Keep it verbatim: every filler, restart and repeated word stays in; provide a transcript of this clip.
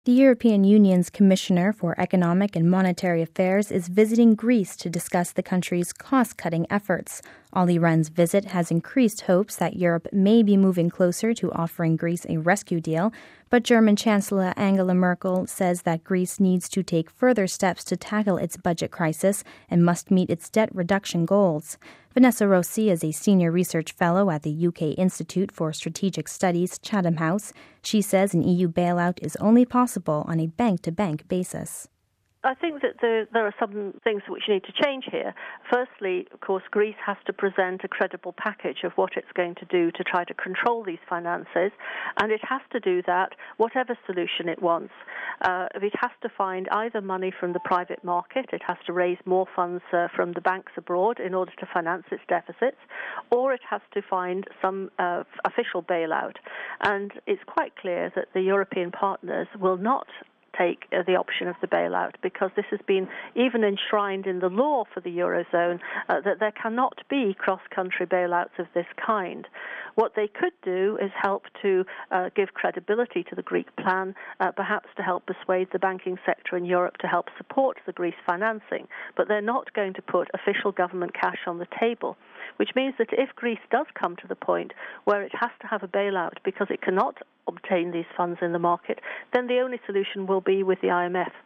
The European Union's Commissioner for Economic and Monetary Affairs is visiting Greece to discuss the country's cost-cutting efforts. Olli Rehn's visit has increased hopes that Europe may be moving closer to offering Greece a rescue deal, but German Chancellor Angela Merkel says that Greece needs to take further steps to tackle its budget crisis and must meet its debt reduction goals. Vanessa Rossi is a senior research fellow at the U K Institute for Strategic Studies, Chatham House. She says an E U bailout is only possible on a bank-to-bank basis. I think that there, there are some things which need to change here. Firstly, of course, Greece has to present a credible package of what it's going to do to try to control these finances, and it has to do that whatever solution it wants. Uh, it has to find either money from the private market, it has to raise more funds uh, from the banks abroad in order to finance its deficits, or it has to find some uh, official bailout. And it's quite clear that the European partners will not take uh, the option of the bailout, because this has been even enshrined in the law for the Eurozone uh, that there cannot be cross-country bailouts of this kind. What they could do is help to uh, give credibility to the Greek plan, uh, perhaps to help persuade the banking sector in Europe to help support the Greece financing, but they're not going to put official government cash on the table, which means that if Greece does come to the point where it has to have a bailout because it cannot obtain these funds in the market, then the only solution will be with the I M F.